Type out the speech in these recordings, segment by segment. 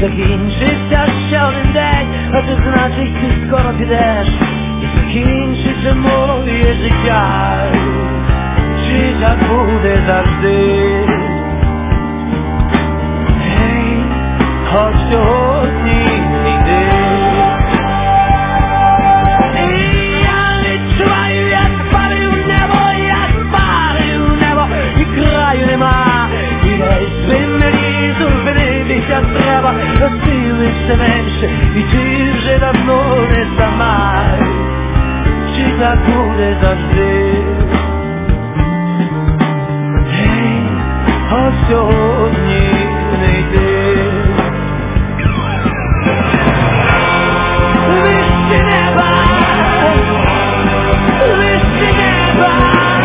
закінчиться ще один день, а це значить ти скоро підеш, і закінчиться моє життя. Чи так буде завжди? Гей, хоч сьогодні не йди. І я відчуваю, як падаю в небо, як падаю в небо, і краю нема, і весь свин мені зупинитися треба, та сили все менше, і ти вже давно не сама. Чи так буде завжди? Гей, ось сьогодні не йди. Вище неба, вище неба,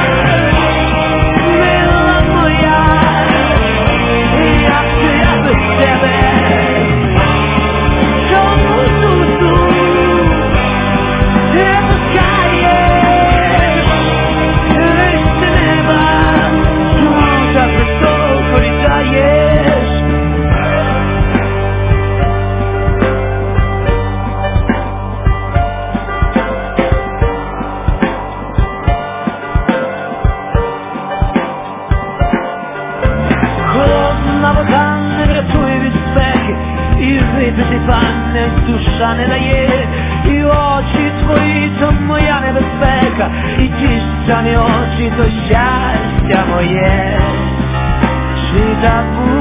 мила моя, як же я без тебе? Чому тут не пускаєш? Вище неба, чому так високо літаєш? Холодна вода не врятує від спеки, і випити пане душа не дає, і очі твої то моя небезпека, і ті ж самі очі то щастя моє. Чи так буде?